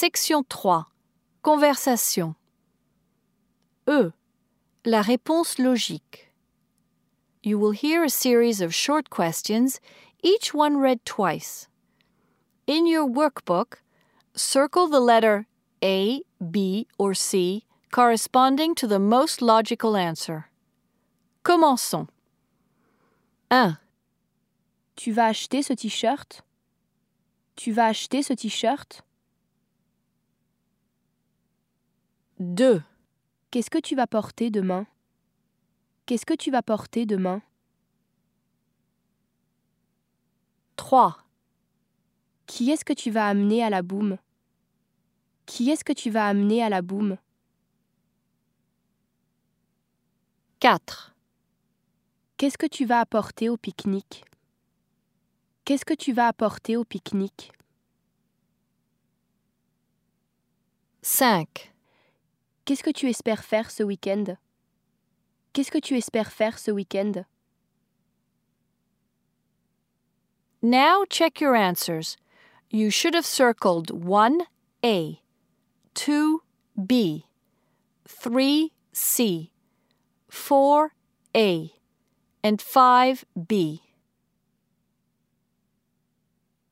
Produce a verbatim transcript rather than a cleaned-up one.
Section trois. Conversation. E. La réponse logique. You will hear a series of short questions, each one read twice. In your workbook, circle the letter A, B, or C corresponding to the most logical answer. Commençons. un. Tu vas acheter ce t-shirt? Tu vas acheter ce t-shirt? deux. Qu'est-ce que tu vas porter demain? Qu'est-ce que tu vas porter demain? trois. Qui est-ce que tu vas amener à la boum? Qui est-ce que tu vas amener à la boum? quatre. Qu'est-ce que tu vas apporter au pique-nique? Qu'est-ce que tu vas apporter au pique-nique? cinq. Qu'est-ce que tu espères faire ce week-end? Qu'est-ce que tu espères faire ce week-end? Now check your answers. You should have circled one A, two B, three C, four A, and five B.